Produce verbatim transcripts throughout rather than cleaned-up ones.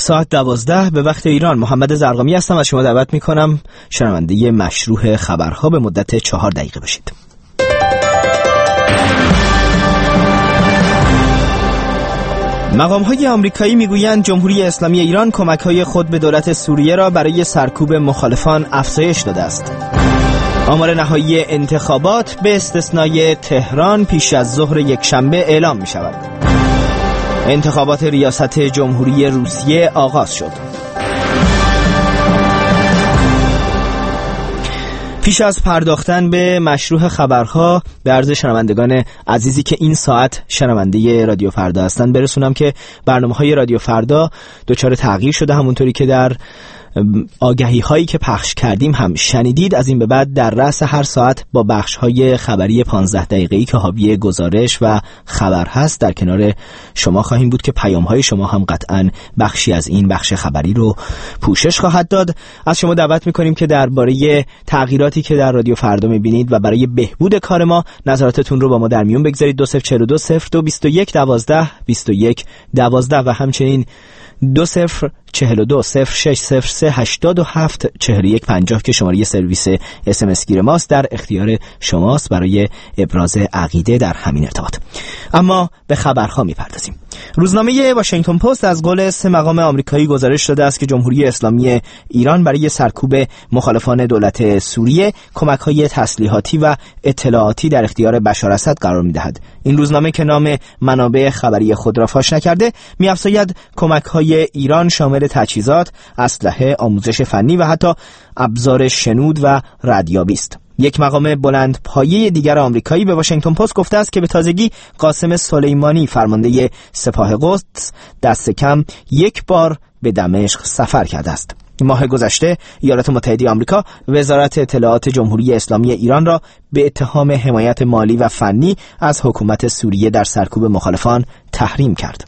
ساعت دوازده به وقت ایران. محمد زرقامی هستم و شما دعوت میکنم شنونده مشروح خبرها به مدت چهار دقیقه باشید. مقام‌های آمریکایی میگویند جمهوری اسلامی ایران کمک‌های خود به دولت سوریه را برای سرکوب مخالفان افزایش داده است. آمار نهایی انتخابات به استثنای تهران پیش از ظهر یکشنبه اعلام می شود. انتخابات ریاست جمهوری روسیه آغاز شد. پیش از پرداختن به مشروح خبرها به عرض شنوندگان عزیزی که این ساعت شنونده رادیو فردا هستند برسونم که برنامه‌های رادیو فردا دچار تغییر شده، همونطوری که در آگهی هایی که پخش کردیم هم شنیدید. از این به بعد در رأس هر ساعت با بخش های خبری پانزده دقیقه‌ای که حاوی گزارش و خبر هست در کنار شما خواهیم بود که پیام های شما هم قطعاً بخشی از این بخش خبری رو پوشش خواهد داد. از شما دعوت می‌کنیم که درباره تغییراتی که در رادیو فردا می‌بینید و برای بهبود کار ما نظراتتون رو با ما در میون بگذارید. دو صفر چهار دو صفر دو بیست و یک دوازده بیست و یک دوازده و همچنین دو صفر چهل و دو صفر شش صفر سه هشتاد و هفت چهل و یک پنجاه که شماره سرویس اس ام اس گیر ماست در اختیار شماست برای ابراز عقیده در همین ارتباط. اما به خبرها میپردازیم. روزنامه واشنگتن پست از قول سه مقام آمریکایی گزارش داده است که جمهوری اسلامی ایران برای سرکوب مخالفان دولت سوریه کمک‌های تسلیحاتی و اطلاعاتی در اختیار بشار اسد قرار می‌دهد. این روزنامه که نام منابع خبری خود را فاش نکرده می‌افزاید کمک‌های ایران شامل تجهیزات، اسلحه، آموزش فنی و حتی ابزار شنود و ردیابی است. یک مقام بلند پایه دیگر آمریکایی به واشنگتن پست گفته است که به تازگی قاسم سلیمانی فرمانده سپاه قدس دست کم یک بار به دمشق سفر کرده است. ماه گذشته ایالات متحده آمریکا وزارت اطلاعات جمهوری اسلامی ایران را به اتهام حمایت مالی و فنی از حکومت سوریه در سرکوب مخالفان تحریم کرد.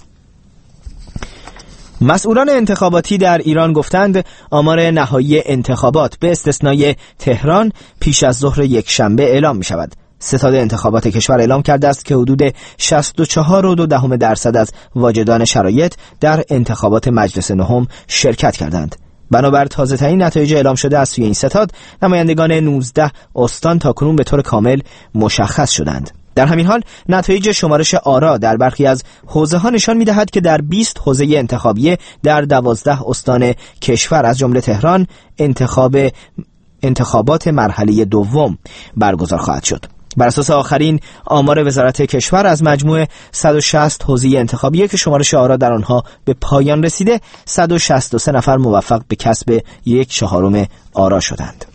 مسئولان انتخاباتی در ایران گفتند آمار نهایی انتخابات به استثنای تهران پیش از ظهر یکشنبه اعلام می شود. ستاد انتخابات کشور اعلام کرده است که حدود شصت و چهار و دو دهم درصد از واجدان شرایط در انتخابات مجلس نهم شرکت کردند. بنابر تازه ترین نتایج اعلام شده از سوی این ستاد، نمایندگان نوزده استان تاکنون به طور کامل مشخص شدند. در همین حال نتایج شمارش آرا در برخی از حوزه ها نشان می‌دهد که در بیست حوزه انتخابی در دوازده استان کشور از جمله تهران انتخاب انتخابات مرحله دوم برگزار خواهد شد. بر اساس آخرین آمار وزارت کشور از مجموع صد و شصت حوزه انتخابی که شمارش آرا در آنها به پایان رسیده، صد و شصت و سه نفر موفق به کسب یک چهارم آرا شدند.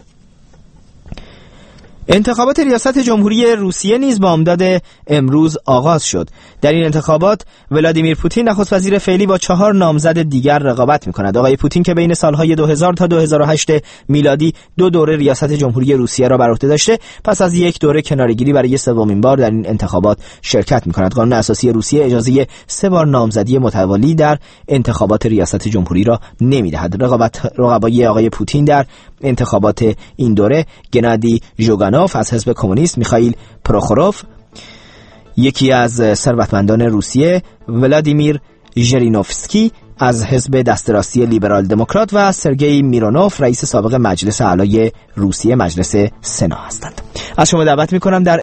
انتخابات ریاست جمهوری روسیه نیز بامداد امروز آغاز شد. در این انتخابات ولادیمیر پوتین نخست وزیر فعلی با چهار نامزد دیگر رقابت می‌کند. آقای پوتین که بین سالهای دو هزار تا دو هزار و هشت میلادی دو دوره ریاست جمهوری روسیه را بر عهده داشته، پس از یک دوره کناره‌گیری برای سومین بار در این انتخابات شرکت می‌کند. قانون اساسی روسیه اجازه سه بار نامزدی متوالی در انتخابات ریاست جمهوری را نمی‌دهد. رقابت رقبای آقای پوتین در انتخابات این دوره گنادی ژوگانوف از حزب کمونیست، میخائیل پروخوروف یکی از ثروتمندان روسیه، ولادیمیر ژرینوفسکی از حزب دست راستی لیبرال دموکرات و سرگئی میرونوف رئیس سابق مجلس اعلی روسیه مجلس سنا هستند. از شما دعوت میکنم در